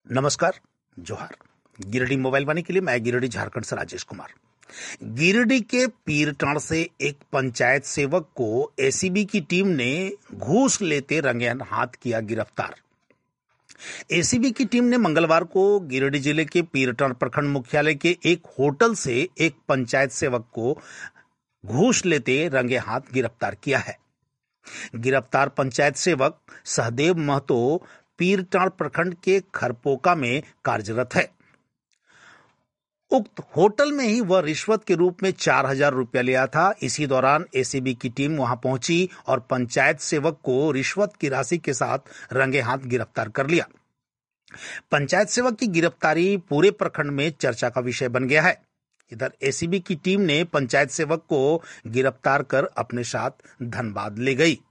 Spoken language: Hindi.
नमस्कार, जोहार। गिरिडीह मोबाइल वाणी के लिए मैं गिरिडीह झारखंड से राजेश कुमार। गिरिडीह के पीरटांड़ से एक पंचायत सेवक को एसीबी की टीम ने घूस लेते रंगे हाथ किया गिरफ्तार। एसीबी की टीम ने मंगलवार को गिरिडीह जिले के पीरटांड़ प्रखंड मुख्यालय के एक होटल से एक पंचायत सेवक को घूस लेते रंगे हाथ गिरफ्तार किया है। गिरफ्तार पंचायत सेवक सहदेव महतो पीरटांड़ प्रखंड के खरपोका में कार्यरत है। उक्त होटल में ही वह रिश्वत के रूप में 4,000 रुपया लिया था। इसी दौरान एसीबी की टीम वहां पहुंची और पंचायत सेवक को रिश्वत की राशि के साथ रंगे हाथ गिरफ्तार कर लिया। पंचायत सेवक की गिरफ्तारी पूरे प्रखंड में चर्चा का विषय बन गया है। इधर एसीबी की टीम ने पंचायत सेवक को गिरफ्तार कर अपने साथ धनबाद ले गई।